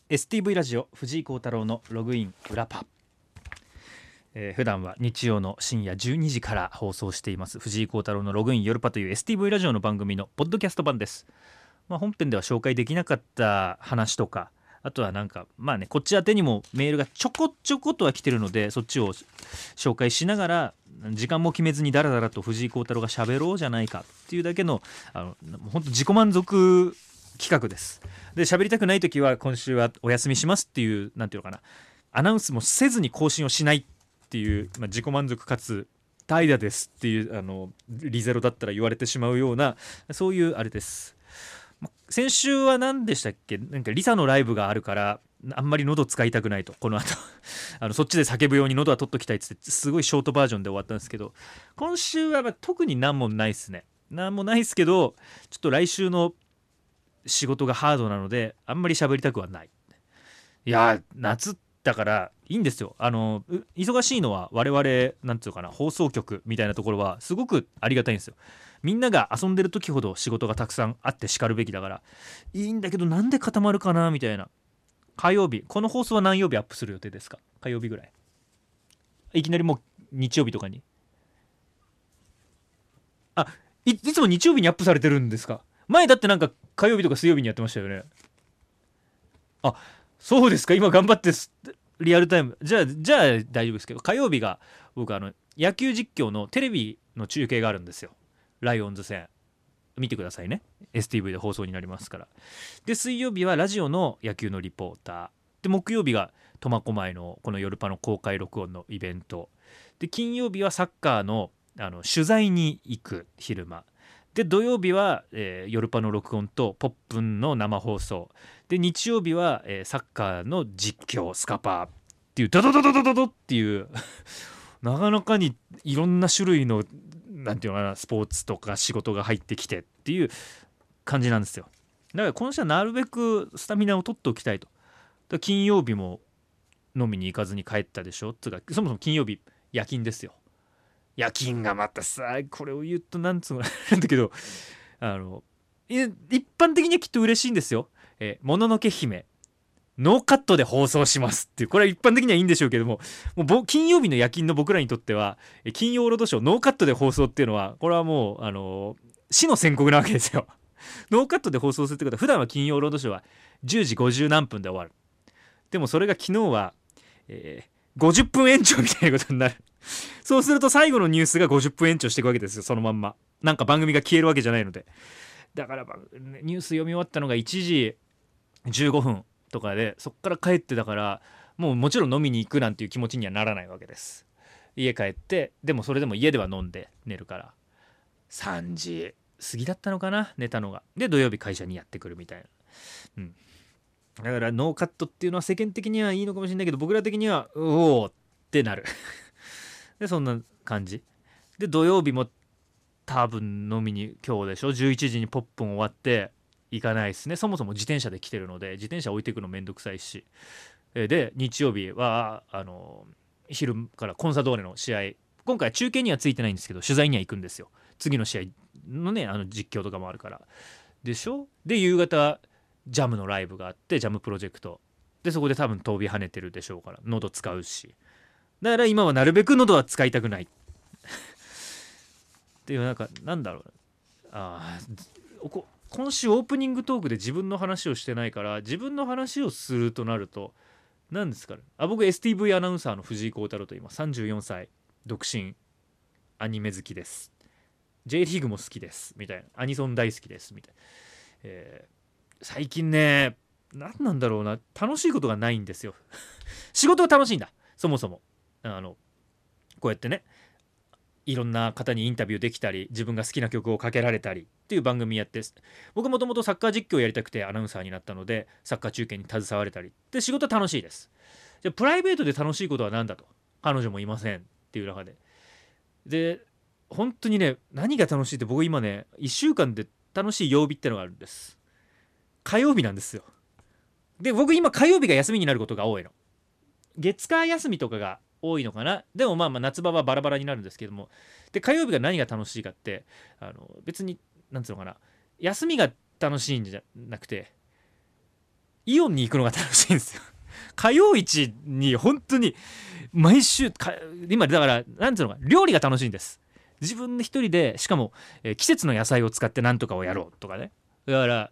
STV ラジオ藤井幸太郎のログイン裏パ、普段は日曜の深夜12時から放送しています藤井幸太郎のログイン夜パという STV ラジオの番組のポッドキャスト版です。本編では紹介できなかった話とか、あとはこっち宛てにもメールがちょこちょことは来てるので、そっちを紹介しながら時間も決めずにダラダラと藤井幸太郎が喋ろうじゃないかっていうだけの本当自己満足企画です。で、喋りたくないときは今週はお休みしますっていう、なんていうのかな、アナウンスもせずに更新をしないっていう、自己満足かつ怠惰ですっていうリゼロだったら言われてしまうような、そういうあれです。先週は何でしたっけ、リサのライブがあるからあんまり喉使いたくないと、この後そっちで叫ぶように喉は取っときたいっつってすごいショートバージョンで終わったんですけど、今週は特に何もないですね。何もないですけど、ちょっと来週の仕事がハードなのであんまり喋りたくはない。いや夏だからいいんですよ。忙しいのは我々なんていうかな、放送局みたいなところはすごくありがたいんですよ。みんなが遊んでる時ほど仕事がたくさんあってしかるべきだからいいんだけど、なんで固まるかなみたいな。火曜日、この放送は何曜日アップする予定ですか？火曜日ぐらい？いきなりもう日曜日とかに？いつも日曜日にアップされてるんですか？前だって火曜日とか水曜日にやってましたよね。あ、そうですか。今頑張ってリアルタイムじゃあ大丈夫ですけど、火曜日が僕野球実況のテレビの中継があるんですよ。ライオンズ戦見てくださいね。 STV で放送になりますから。で、水曜日はラジオの野球のリポーターで、木曜日が苫小牧のこの夜パの公開録音のイベントで、金曜日はサッカーの取材に行く昼間で、土曜日は、夜パの録音とポップンの生放送で、日曜日は、サッカーの実況スカパーっていうドドドドドドドっていうなかなかにいろんな種類のなんていうのかな、スポーツとか仕事が入ってきてっていう感じなんですよ。だから今週はなるべくスタミナを取っておきたいと。だから金曜日も飲みに行かずに帰ったでしょ。つうかそもそも金曜日夜勤ですよ。夜勤がまたさ、これを言うとなんつうのなんだけど、一般的にはきっと嬉しいんですよ。もののけ姫ノーカットで放送しますっていう、これは一般的にはいいんでしょうけども、金曜日の夜勤の僕らにとっては金曜ロードショーノーカットで放送っていうのは、これはもう死の宣告なわけですよ。ノーカットで放送するってことは、普段は金曜ロードショーは10時50何分で終わる。でもそれが昨日は、50分延長みたいなことになる。そうすると最後のニュースが50分延長していくわけですよ、そのまんま。番組が消えるわけじゃないので。だからニュース読み終わったのが1時15分とかで、そっから帰って、だからもちろん飲みに行くなんていう気持ちにはならないわけです。家帰って、でもそれでも家では飲んで寝るから3時過ぎだったのかな、寝たのが。で、土曜日会社にやってくるみたいな。だからノーカットっていうのは世間的にはいいのかもしれないけど、僕ら的にはうおーってなるで、そんな感じで、土曜日も多分飲みに今日でしょ、11時にポップン終わって行かないですね。そもそも自転車で来てるので自転車置いていくのめんどくさいし。で、日曜日は昼からコンサドーレの試合、今回中継にはついてないんですけど取材には行くんですよ。次の試合のね、実況とかもあるからでしょ。で、夕方ジャムのライブがあって、ジャムプロジェクトで、そこで多分飛び跳ねてるでしょうから喉使うし、だから今はなるべく喉は使いたくないっていう、なんだろう、今週オープニングトークで自分の話をしてないから、自分の話をするとなると何ですかね。僕 STV アナウンサーの藤井幸太郎と言います。34歳独身、アニメ好きです、 J リーグも好きですみたいな、アニソン大好きですみたいな。最近ね、何なんだろうな、楽しいことがないんですよ仕事が楽しいんだ、そもそも。こうやってね、いろんな方にインタビューできたり、自分が好きな曲をかけられたりっていう番組やって、僕もともとサッカー実況やりたくてアナウンサーになったので、サッカー中継に携われたりで、仕事は楽しいです。じゃあプライベートで楽しいことは何だと、彼女もいませんっていう中で本当にね、何が楽しいって、僕今ね1週間で楽しい曜日ってのがあるんです。火曜日なんですよ。で、僕今火曜日が休みになることが多いの。月火休みとかが多いのかな。でも夏場はバラバラになるんですけども、で、火曜日が何が楽しいかって、別になんつうのかな、休みが楽しいんじゃなくて、 イオンに行くのが楽しいんですよ。火曜市に本当に毎週今だからなんていうのか、料理が楽しいんです。自分で一人で、しかも、季節の野菜を使って何とかをやろうとかね。だから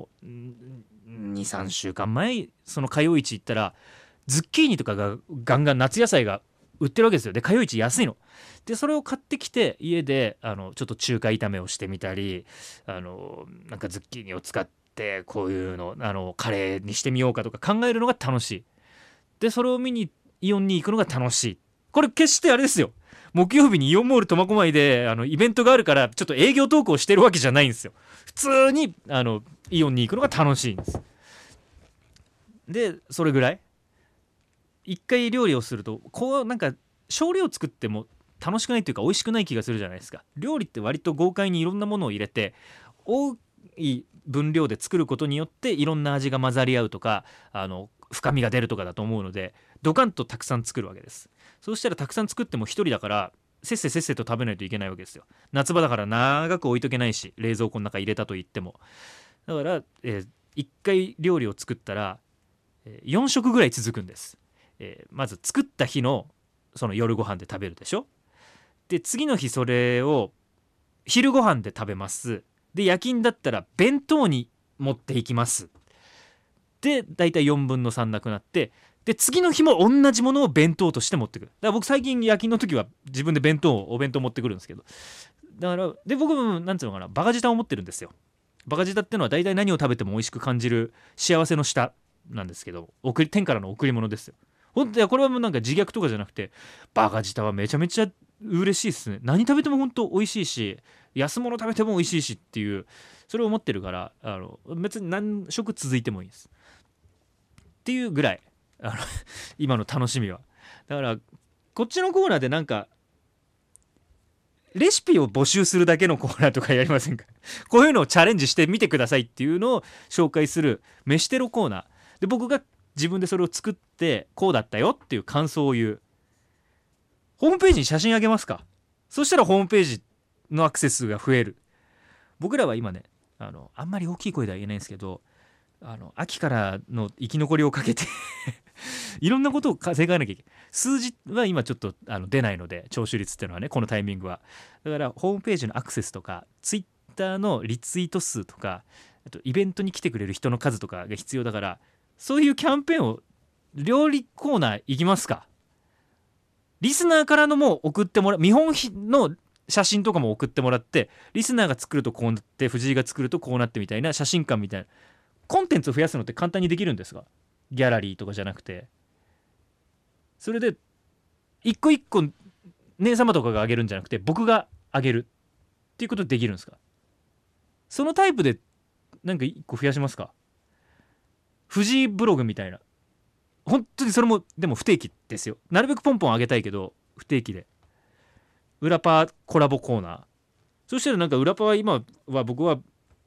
23週間前その火曜市行ったらズッキーニとかがガンガン夏野菜が売ってるわけですよ。で火曜市安いので、それを買ってきて家でちょっと中華炒めをしてみたり、なんかズッキーニを使ってこういうのカレーにしてみようかとか考えるのが楽しい。でそれを見にイオンに行くのが楽しい。これ決してあれですよ、木曜日にイオンモール苫小牧でイベントがあるからちょっと営業トークをしてるわけじゃないんですよ。普通にイオンに行くのが楽しいんです。でそれぐらい一回料理をするとこうなんか少量作っても楽しくないというか美味しくない気がするじゃないですか。料理って割と豪快にいろんなものを入れて多い分量で作ることによっていろんな味が混ざり合うとか深みが出るとかだと思うので、ドカンとたくさん作るわけです。そうしたらたくさん作っても一人だからせっせと食べないといけないわけですよ。夏場だから長く置いとけないし、冷蔵庫の中入れたと言っても。だから、1回料理を作ったら、4食ぐらい続くんです。まず作った日のその夜ご飯で食べるでしょ。で次の日それを昼ご飯で食べます。で夜勤だったら弁当に持っていきます。でだいたい4分の3なくなって、で次の日も同じものを弁当として持ってくる。だから僕最近夜勤の時は自分でお弁当持ってくるんですけど、だからで僕もなんていうのかな、バカ舌を持ってるんですよ。バカ舌ってのは大体何を食べても美味しく感じる幸せの舌なんですけど、天からの贈り物ですよ。本当にこれはもうなんか自虐とかじゃなくて、バカ舌はめちゃめちゃ嬉しいですね。何食べても本当美味しいし、安物食べても美味しいしっていう、それを思ってるから別に何食続いてもいいですっていうぐらい今の楽しみは。だからこっちのコーナーでなんかレシピを募集するだけのコーナーとかやりませんか？こういうのをチャレンジしてみてくださいっていうのを紹介する飯テロコーナーで、僕が自分でそれを作ってこうだったよっていう感想を言う。ホームページに写真あげますか？そしたらホームページのアクセス数が増える。僕らは今ねあんまり大きい声では言えないんですけど、秋からの生き残りをかけていろんなことを稼がなきゃいけない。数字は今ちょっと出ないので、聴取率っていうのはね、このタイミングは。だからホームページのアクセスとかツイッターのリツイート数とか、あとイベントに来てくれる人の数とかが必要だから、そういうキャンペーンを料理コーナー行きますか？リスナーからのも送ってもらう、見本の写真とかも送ってもらって、リスナーが作るとこうなって、藤井が作るとこうなってみたいな写真館みたいなコンテンツを増やすのって簡単にできるんですが、ギャラリーとかじゃなくて、それで一個一個姉様とかがあげるんじゃなくて僕があげるっていうことできるんですか？そのタイプでなんか一個増やしますか？藤井ブログみたいな。本当にそれもでも不定期ですよ。なるべくポンポンあげたいけど不定期で。裏パーコラボコーナー。そしたらなんか裏パーは今は僕は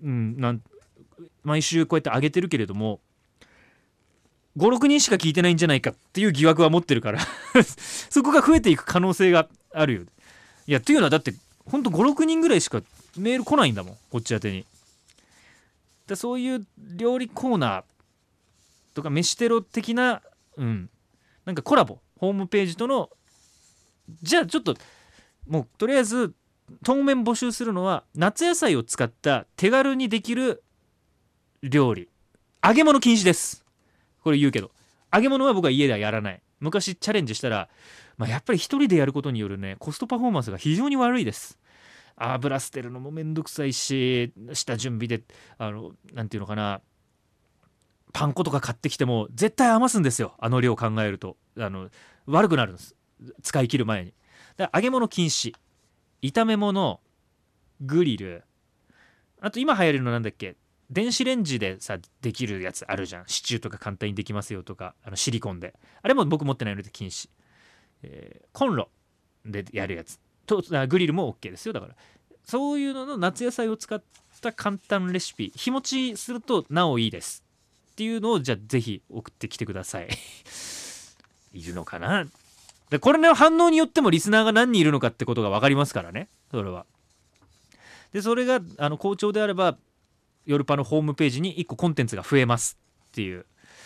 毎週こうやって上げてるけれども、5、6人しか聞いてないんじゃないかっていう疑惑は持ってるからそこが増えていく可能性があるよ。いやっていうのはだってほんと5、6人ぐらいしかメール来ないんだもん、こっち宛てに。だそういう料理コーナーとか飯テロ的な、なんかコラボ、ホームページとの、じゃあちょっともうとりあえず当面募集するのは夏野菜を使った手軽にできる料理。揚げ物禁止です。これ言うけど、揚げ物は僕は家ではやらない。昔チャレンジしたら、やっぱり一人でやることによるねコストパフォーマンスが非常に悪いです。油捨てるのもめんどくさいし、下準備でなんていうのかな、パン粉とか買ってきても絶対余すんですよ。量考えると悪くなるんです、使い切る前に。だから揚げ物禁止、炒め物、グリル、あと今流行るのなんだっけ、電子レンジでさできるやつあるじゃん。シチューとか簡単にできますよとか、シリコンで、あれも僕持ってないので禁止。コンロでやるやつとグリルも OK ですよ。だからそういうのの夏野菜を使った簡単レシピ、日持ちするとなおいいですっていうのをじゃあぜひ送ってきてくださいいるのかな。でこれの反応によってもリスナーが何人いるのかってことが分かりますからね、それは。でそれが好調であれば夜パのホームページに1個コンテンツが増えますっていう。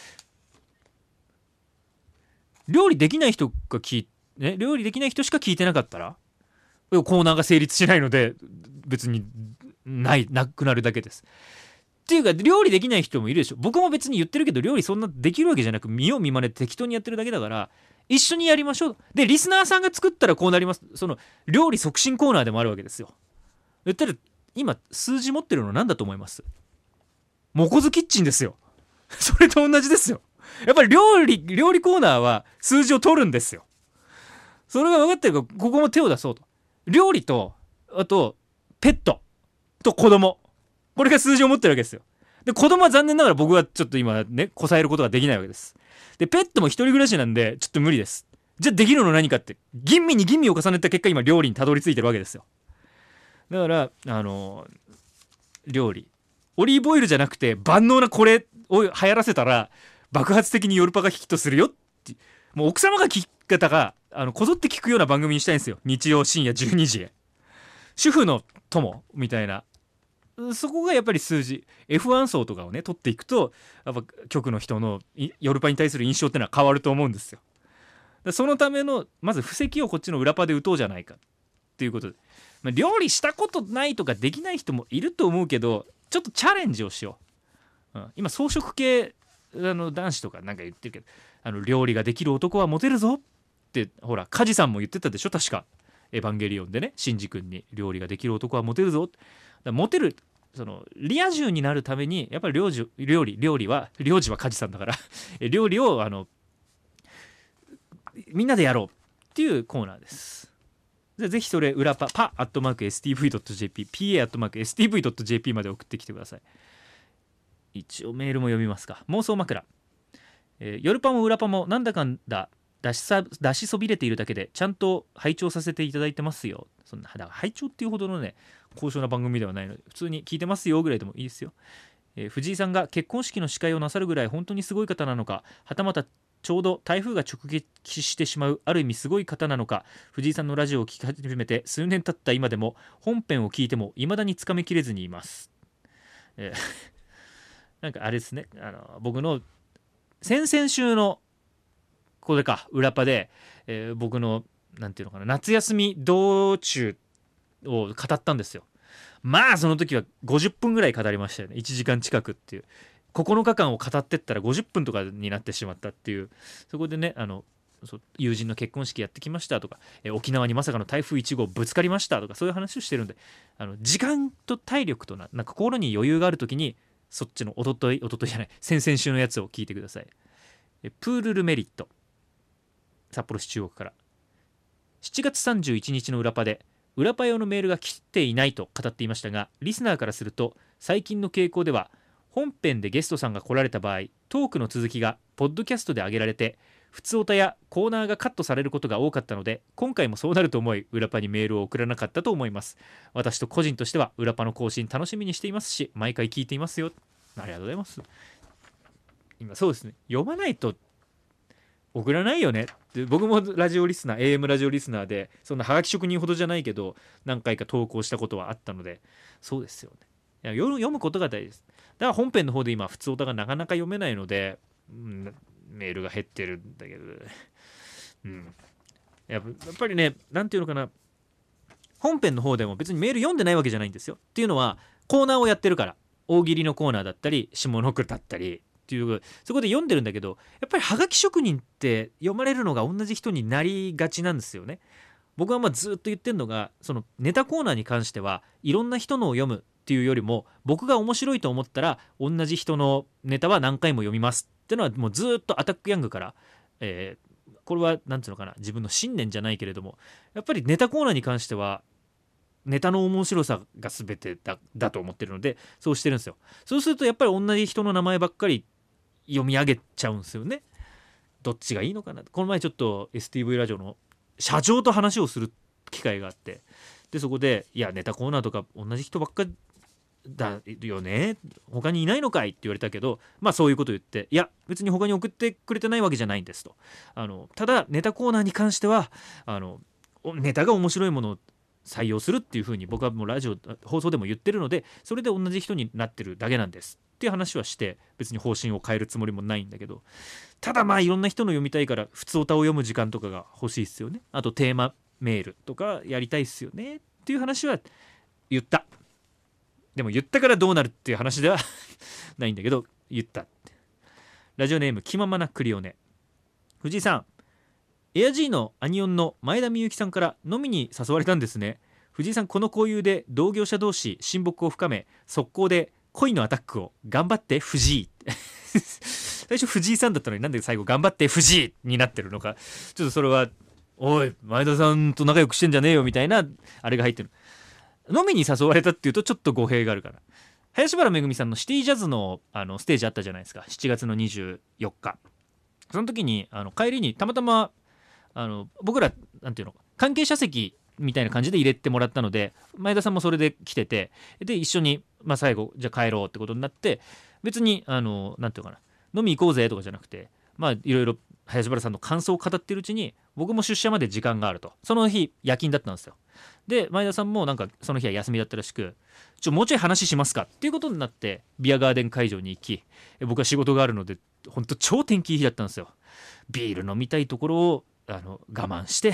料理できない人が料理できない人しか聞いてなかったらコーナーが成立しないので、別になくなるだけです。っていうか、料理できない人もいるでしょ。僕も別に言ってるけど、料理そんなできるわけじゃなく、見よう見まね適当にやってるだけだから、一緒にやりましょう。で、リスナーさんが作ったらこうなります。その料理促進コーナーでもあるわけですよ。言ったら今数字持ってるの何だと思います？モコズキッチンですよ。それと同じですよ。やっぱり料理コーナーは数字を取るんですよ。それが分かってるから、ここも手を出そうと。料理と、あとペットと子供、これが数字を持ってるわけですよ。で、子供は残念ながら僕はちょっと今ね、こさえることができないわけです。で、ペットも一人暮らしなんでちょっと無理です。じゃあできるの何かって、吟味に吟味を重ねた結果、今料理にたどり着いてるわけですよ。だから料理、オリーブオイルじゃなくて万能なこれを流行らせたら爆発的にヨルパがヒットするよって、もう奥様が聞き方がこぞって聞くような番組にしたいんですよ。日曜深夜12時へ、主婦の友みたいな。そこがやっぱり数字 F1 層とかをね取っていくと、やっぱ局の人のヨルパに対する印象ってのは変わると思うんですよ。そのためのまず布石をこっちの裏パで打とうじゃないかっていうことで、料理したことないとかできない人もいると思うけど、ちょっとチャレンジをしよう。今草食系男子とかなんか言ってるけど、料理ができる男はモテるぞってほら梶さんも言ってたでしょ、確かエヴァンゲリオンでね、シンジ君に料理ができる男はモテるぞって。モテる、そのリア充になるためにやっぱり領事は梶さんだから料理をみんなでやろうっていうコーナーです。ぜひそれ裏パ@stv.jp pa@stv.jp まで送ってきてください。一応メールも読みますか。妄想枕、夜パも裏パもなんだかんだ出しそびれているだけでちゃんと拝聴させていただいてますよ。そんなだから拝聴っていうほどのね高尚な番組ではないので、普通に聞いてますよぐらいでもいいですよ。藤井さんが結婚式の司会をなさるぐらい本当にすごい方なのか、はたまたちょうど台風が直撃してしまうある意味すごい方なのか、藤井さんのラジオを聞き始めて数年経った今でも本編を聞いても未だにつかめきれずにいます。なんかあれですね、僕の先々週のこれか裏パで、僕のなんていうのかな、夏休み道中を語ったんですよ。まあその時は50分ぐらい語りましたよね。1時間近くっていう、9日間を語ってったら50分とかになってしまったっていう。そこでね、友人の結婚式やってきましたとか、沖縄にまさかの台風1号ぶつかりましたとか、そういう話をしてるんで、時間と体力となんか心に余裕がある時にそっちのおとといじゃない先々週のやつを聞いてください。プールルメリット、札幌市中央区から、7月31日の裏パで裏パ用のメールが来ていないと語っていましたが、リスナーからすると最近の傾向では本編でゲストさんが来られた場合、トークの続きがポッドキャストで上げられて普通オタやコーナーがカットされることが多かったので、今回もそうなると思い裏パにメールを送らなかったと思います。私と個人としては裏パの更新楽しみにしていますし、毎回聞いていますよ。ありがとうございます。今そうですね、読まないと送らないよねって。僕もラジオリスナー AM ラジオリスナーでそんなハガキ職人ほどじゃないけど何回か投稿したことはあったので、そうですよね。いや読むことが大事です。だから本編の方で今普通オタがなかなか読めないので、メールが減ってるんだけど、やっぱりね、なんていうのかな、本編の方でも別にメール読んでないわけじゃないんですよ。っていうのはコーナーをやってるから、大喜利のコーナーだったり下の句だったりっていう、そこで読んでるんだけど、やっぱりハガキ職人って読まれるのが同じ人になりがちなんですよね。僕はずっと言ってるのが、そのネタコーナーに関してはいろんな人のを読むっていうよりも、僕が面白いと思ったら同じ人のネタは何回も読みますっていうのはもうずっとアタックヤングから、これはなんていうのかな、自分の信念じゃないけれども、やっぱりネタコーナーに関してはネタの面白さが全てだと思ってるので、そうしてるんですよ。そうするとやっぱり同じ人の名前ばっかり読み上げちゃうんですよね。どっちがいいのかな。この前ちょっと STV ラジオの社長と話をする機会があって、でそこでいやネタコーナーとか同じ人ばっかだよね、他にいないのかいって言われたけど、そういうこと言って、いや別に他に送ってくれてないわけじゃないんですと。ただネタコーナーに関してはネタが面白いもの採用するっていう風に僕はもうラジオ放送でも言ってるので、それで同じ人になってるだけなんですっていう話はして、別に方針を変えるつもりもないんだけど、ただまあいろんな人の読みたいから普通歌を読む時間とかが欲しいっすよね。あとテーマメールとかやりたいっすよねっていう話は言った。でも言ったからどうなるっていう話ではないんだけど、言った。ラジオネーム気ままなクリオネ。藤井さん、エアジーのアニオンの前田美幸さんから飲みに誘われたんですね。藤井さん、この交友で同業者同士親睦を深め、速攻で恋のアタックを頑張って藤井最初藤井さんだったのになんで最後頑張って藤井になってるのか、ちょっとそれはおい前田さんと仲良くしてんじゃねえよみたいなあれが入ってる。飲みに誘われたっていうとちょっと語弊があるから、林原めぐみさんのシティジャズの、ステージあったじゃないですか、7月の24日。その時に帰りにたまたま僕らなんていうの関係者席みたいな感じで入れてもらったので、前田さんもそれで来てて、で一緒に、最後じゃあ帰ろうってことになって、別になんていうかな、飲み行こうぜとかじゃなくて、いろいろ林原さんの感想を語ってるうちに僕も出社まで時間があると。その日夜勤だったんですよ。で前田さんもなんかその日は休みだったらしく、もうちょい話しますかっていうことになってビアガーデン会場に行き、僕は仕事があるので本当超天気いい日だったんですよ。ビール飲みたいところを我慢して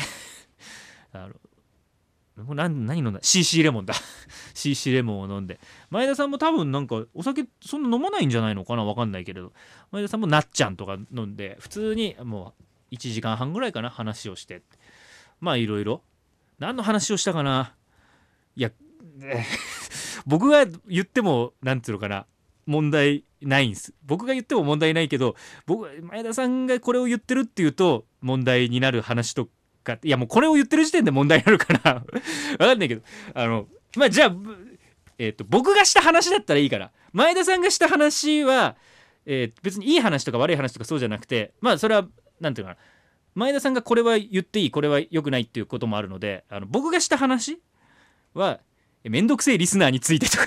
何飲んだ CC レモンだCC レモンを飲んで、前田さんも多分なんかお酒そんな飲まないんじゃないのかな、分かんないけれど、前田さんもなっちゃんとか飲んで普通にもう1時間半ぐらいかな話をして、いろいろ何の話をしたかな。いや僕が言ってもなんていうのかな、問題ないんです。僕が言っても問題ないけど、前田さんがこれを言ってるっていうと問題になる話とか、いやもうこれを言ってる時点で問題になるから分かんないけど、じゃあ、僕がした話だったらいいから、前田さんがした話は、別にいい話とか悪い話とかそうじゃなくて、それはなんていうのかな、前田さんがこれは言っていいこれは良くないっていうこともあるので、僕がした話はめんどくせえリスナーについてとか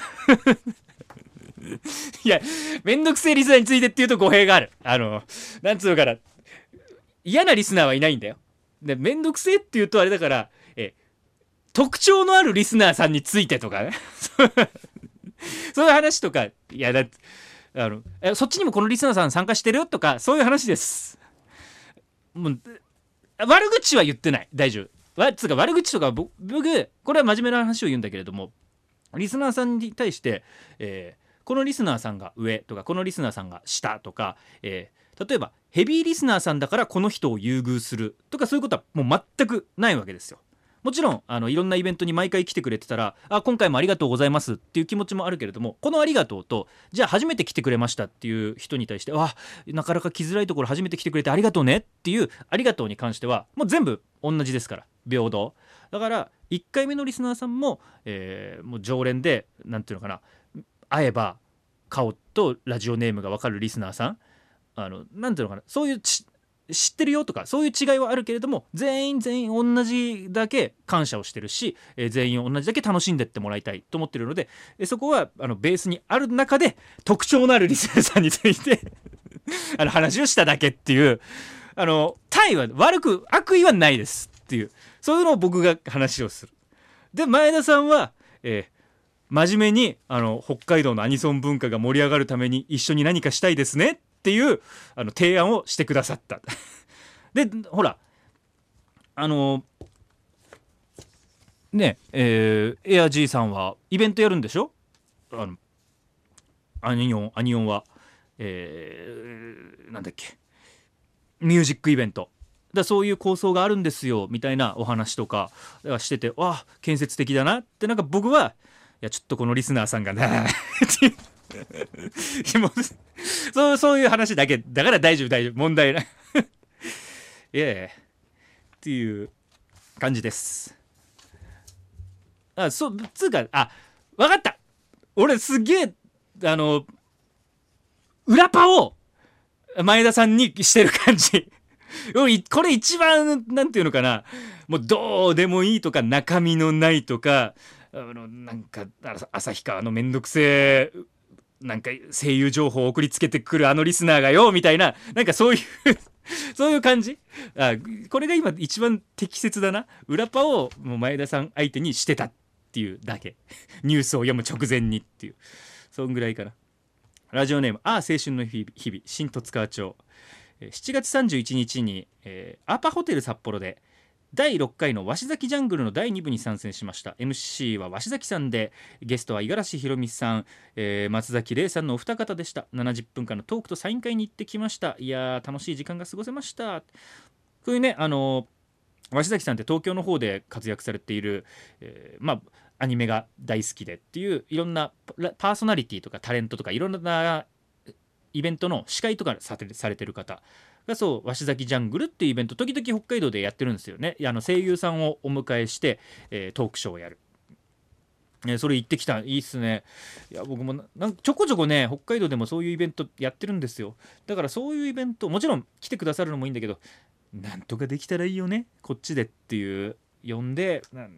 いやめんどくせえリスナーについてっていうと語弊がある。なんつうのかな、嫌なリスナーはいないんだよ。でめんどくせえっていうとあれだから、特徴のあるリスナーさんについてとかねそういう話とか、いやだってそっちにもこのリスナーさん参加してるよとかそういう話です。もう悪口は言ってない、大丈夫。つうか悪口とか僕これは真面目な話を言うんだけれども、リスナーさんに対して、このリスナーさんが上とかこのリスナーさんが下とか、例えばヘビーリスナーさんだからこの人を優遇するとかそういうことはもう全くないわけですよ。もちろんいろんなイベントに毎回来てくれてたら、今回もありがとうございますっていう気持ちもあるけれども、このありがとうとじゃあ初めて来てくれましたっていう人に対してなかなか来づらいところ初めて来てくれてありがとうねっていうありがとうに関してはもう全部同じですから、平等だから。1回目のリスナーさんも、もう常連でなんていうのかな、会えば顔とラジオネームが分かるリスナーさん、なんていうのかな、そういう知ってるよとかそういう違いはあるけれども、全員同じだけ感謝をしてるし、全員同じだけ楽しんでってもらいたいと思ってるので、そこはベースにある中で特徴のあるリスナーさんについて話をしただけっていう、対は悪意はないですっていう、そういうのを僕が話をする。で前田さんは、真面目に北海道のアニソン文化が盛り上がるために一緒に何かしたいですねっていう提案をしてくださったでほらねエア G さんはイベントやるんでしょ、アニオンは、なんだっけ、ミュージックイベントそういう構想があるんですよみたいなお話とかしてて、建設的だなって。なんか僕はいやちょっとこのリスナーさんがなそういう話だけだから大丈夫問題ないいやっていう感じです。つうか分かった、俺すげえ裏パを前田さんにしてる感じこれ一番なんていうのかな、もうどうでもいいとか中身のないとか、なんか旭川のめんどくせえなんか声優情報を送りつけてくるリスナーがよみたいな、なんかそういうそういう感じ。これが今一番適切だな。裏パをもう前田さん相手にしてたっていうだけ。ニュースを読む直前にっていう、そんぐらいかな。ラジオネーム青春の日々新十津川町。7月31日に、アーパホテル札幌で第6回の鷲崎ジャングルの第2部に参戦しました。 MC は鷲崎さんで、ゲストは五十嵐ひろみさん、松崎玲さんのお二方でした。70分間のトークとサイン会に行ってきました。いやー、楽しい時間が過ごせました。こういうね、鷲崎さんって東京の方で活躍されている、アニメが大好きでっていう、いろんなパーソナリティとかタレントとかいろんなイベントの司会とかされてる方が、そう鷲崎ジャングルっていうイベント時々北海道でやってるんですよね。声優さんをお迎えして、トークショーをやる、それ行ってきた。いいっすね。いや僕もちょこちょこね、北海道でもそういうイベントやってるんですよ。だからそういうイベントもちろん来てくださるのもいいんだけど、なんとかできたらいいよねこっちでっていう、呼んで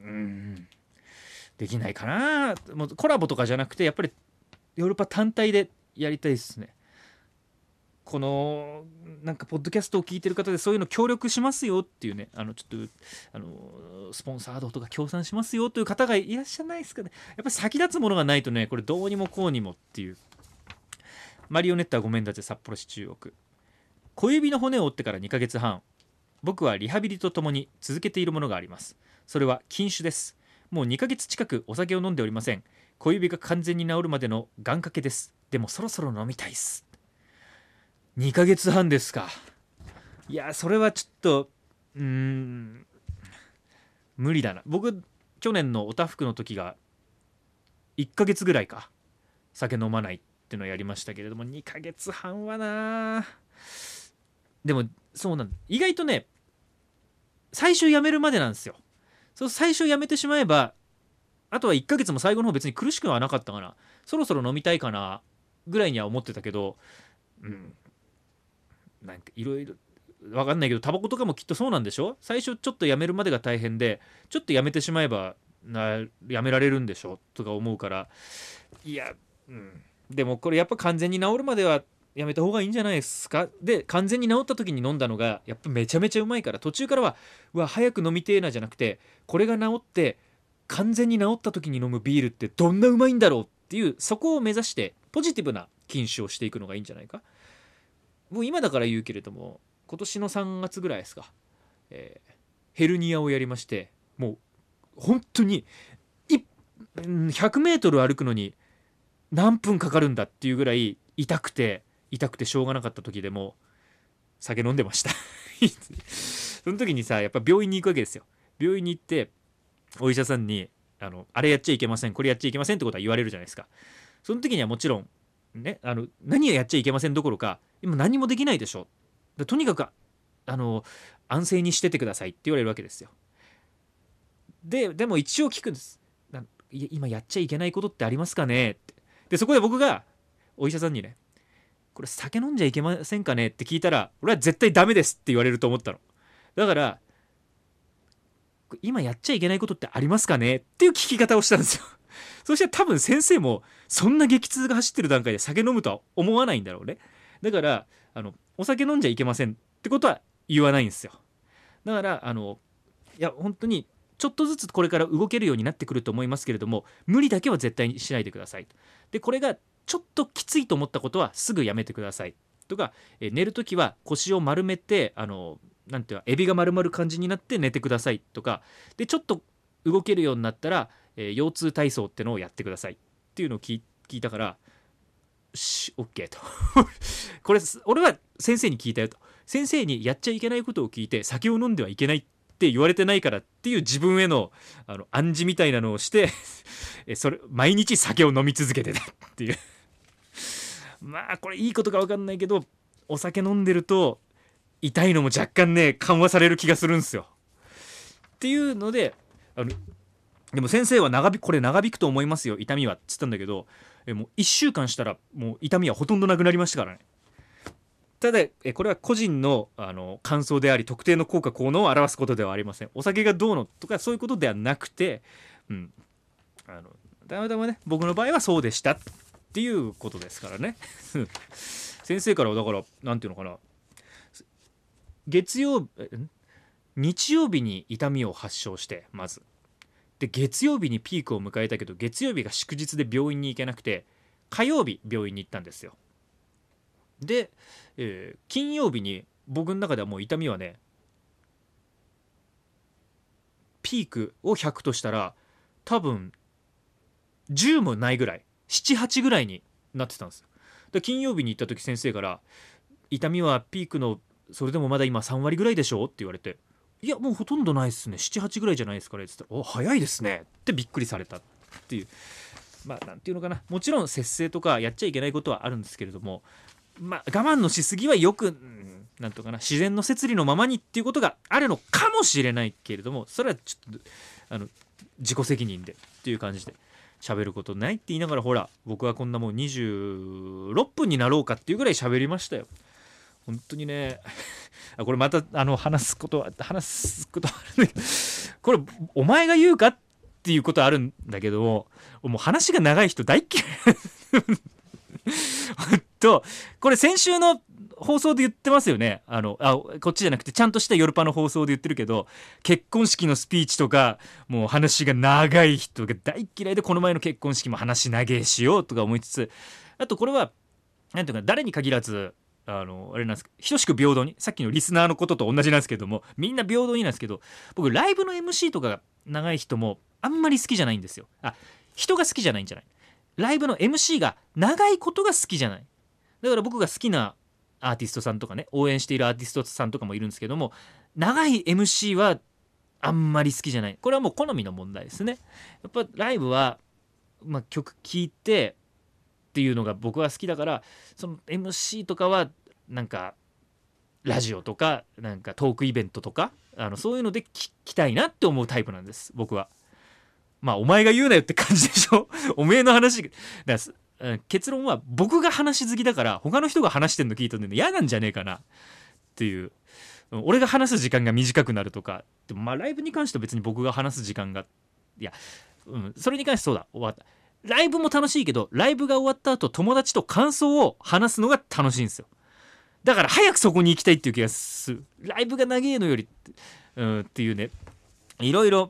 できないかな。もうコラボとかじゃなくて、やっぱりヨーロッパ単体でやりたいですね。このなんかポッドキャストを聞いてる方でそういうの協力しますよっていうね、ちょっとスポンサードとか協賛しますよという方がいらっしゃらないですかね。やっぱり先立つものがないとね、これどうにもこうにもっていう。マリオネッターごめんだぜ札幌市中央区。小指の骨を折ってから2ヶ月半、僕はリハビリとともに続けているものがあります。それは禁酒です。もう2ヶ月近くお酒を飲んでおりません。小指が完全に治るまでの願掛けです。でもそろそろ飲みたいっす。2ヶ月半ですか。いやそれはちょっと無理だな。僕去年のおたふくの時が1ヶ月ぐらいか酒飲まないってのをやりましたけれども、2ヶ月半はな。でもそうなんだ、意外とね最終やめるまでなんですよ。そう最初やめてしまえば、あとは1ヶ月も最後の方別に苦しくはなかったかな。そろそろ飲みたいかなぐらいには思ってたけど、なんかいろいろ分かんないけど、タバコとかもきっとそうなんでしょ。最初ちょっとやめるまでが大変で、ちょっとやめてしまえばやめられるんでしょとか思うから、いや、でもこれやっぱ完全に治るまではやめた方がいいんじゃないですか。で完全に治った時に飲んだのがやっぱめちゃめちゃうまいから、途中からはうわ早く飲みてえなじゃなくて、これが治って完全に治った時に飲むビールってどんなうまいんだろうっていう、そこを目指してポジティブな禁酒をしていくのがいいんじゃないか。もう今だから言うけれども、今年の3月ぐらいですか、ヘルニアをやりまして、もう本当に100メートル歩くのに何分かかるんだっていうぐらい痛くてしょうがなかった時でも酒飲んでましたその時にさ、やっぱ病院に行くわけですよ。病院に行ってお医者さんにあれやっちゃいけません、これやっちゃいけませんってことは言われるじゃないですか。その時にはもちろんね、何をやっちゃいけませんどころか今何もできないでしょ。とにかく安静にしててくださいって言われるわけですよ。でも一応聞くんです。今やっちゃいけないことってありますかねって。でそこで僕がお医者さんにね、これ酒飲んじゃいけませんかねって聞いたら、俺は絶対ダメですって言われると思ったの。だから今やっちゃいけないことってありますかねっていう聞き方をしたんですよ。そしたら多分先生もそんな激痛が走ってる段階で酒飲むとは思わないんだろうね。だからお酒飲んじゃいけませんってことは言わないんですよ。だからいや本当にちょっとずつこれから動けるようになってくると思いますけれども、無理だけは絶対にしないでください。でこれがちょっときついと思ったことはすぐやめてくださいとか、寝るときは腰を丸めてなんていうかエビが丸まる感じになって寝てくださいとかで、ちょっと動けるようになったら、腰痛体操ってのをやってくださいっていうのを聞いたから、OK とこれ俺は先生に聞いたよと。先生にやっちゃいけないことを聞いて酒を飲んではいけないって言われてないからっていう自分への暗示みたいなのをしてそれ毎日酒を飲み続けてたっていうまあこれいいことか分かんないけど、お酒飲んでると痛いのも若干ね緩和される気がするんですよっていうので、でも先生はこれ長引くと思いますよ痛みはっつったんだけど、もう1週間したらもう痛みはほとんどなくなりましたからね。ただこれは個人の感想であり特定の効果効能を表すことではありません。お酒がどうのとかそういうことではなくて、たまたまね僕の場合はそうでしたっていうことですからね先生からはだからなんていうのかな、 日曜日に痛みを発症して、まずで月曜日にピークを迎えたけど、月曜日が祝日で病院に行けなくて、火曜日病院に行ったんですよ。で、金曜日に僕の中ではもう痛みはね、ピークを100としたら多分10もないぐらい、78ぐらいになってたんですよ。で金曜日に行った時、先生から痛みはピークのそれでもまだ今3割ぐらいでしょって言われて、いやもうほとんどないっすね、78ぐらいじゃないですかねって言ったら、お早いですねってびっくりされたっていう。まあなんていうのかな、もちろん節制とかやっちゃいけないことはあるんですけれども、まあ我慢のしすぎはよく、なんとかな、自然の摂理のままにっていうことがあるのかもしれないけれども、それはちょっと自己責任でっていう感じで喋ることないって言いながら、ほら僕はこんなもう26分になろうかっていうぐらい喋りましたよ。本当にねこれまた話すことはあるんだけど、これお前が言うかっていうことはあるんだけども、もう話が長い人大っ嫌いこれ先週の放送で言ってますよね。こっちじゃなくてちゃんとしたヨルパの放送で言ってるけど、結婚式のスピーチとかもう話が長い人が大嫌いで、この前の結婚式も話長えしようとか思いつつ、あとこれはなんていうか、誰に限らずあれなんですけど、等しく平等に、さっきのリスナーのことと同じなんですけども、みんな平等になんですけど、僕ライブの MC とかが長い人もあんまり好きじゃないんですよ。人が好きじゃないんじゃない、ライブの MC が長いことが好きじゃない。だから僕が好きなアーティストさんとかね、応援しているアーティストさんとかもいるんですけども、長い MC はあんまり好きじゃない。これはもう好みの問題ですね。やっぱライブは、曲聴いてっていうのが僕は好きだから、その MC とかはなんかラジオとかなんかトークイベントとかそういうので聞きたいなって思うタイプなんです、僕は。お前が言うなよって感じでしょおめえの話だ、結論は僕が話好きだから、他の人が話してんの聞いたんで嫌なんじゃねえかなっていう。俺が話す時間が短くなるとかでも、ライブに関しては別に僕が話す時間が、それに関してそうだ、終わった。ライブも楽しいけど、ライブが終わった後友達と感想を話すのが楽しいんですよ。だから早くそこに行きたいっていう気がする。ライブが長えのよりっていうね、いろいろ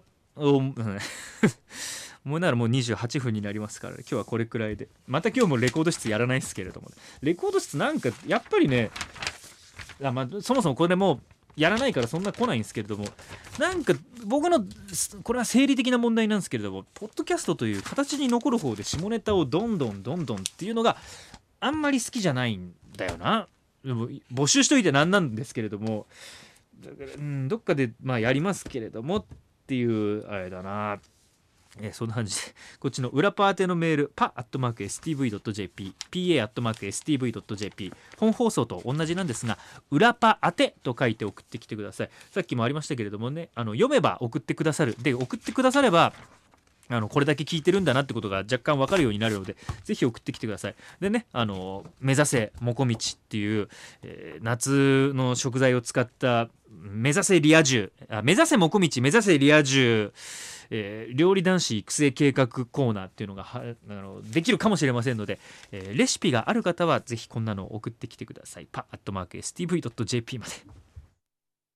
もうならもう28分になりますから、今日はこれくらいで。また今日もレコード室やらないですけれども、レコード室なんかやっぱりね、そもそもこれもやらないからそんな来ないんですけれども、なんか僕のこれは生理的な問題なんですけれども、ポッドキャストという形に残る方で下ネタをどんどんっていうのがあんまり好きじゃないんだよな。でも募集しといてなんなんですけれども、だから、どっかでやりますけれどもっていうあれだな。そんな感じで、こっちの裏パーテのメール、pa@stv.jp、pa@stv.jp、本放送と同じなんですが、裏パ宛てと書いて送ってきてください。さっきもありましたけれどもね、読めば送ってくださる。で、送ってくださればこれだけ聞いてるんだなってことが若干分かるようになるので、ぜひ送ってきてください。でね、目指せもこみちっていう、夏の食材を使った目指せリア充、目指せもこみち目指せリア充、料理男子育成計画コーナーっていうのができるかもしれませんので、レシピがある方はぜひこんなのを送ってきてください。pa@stv.jp まで。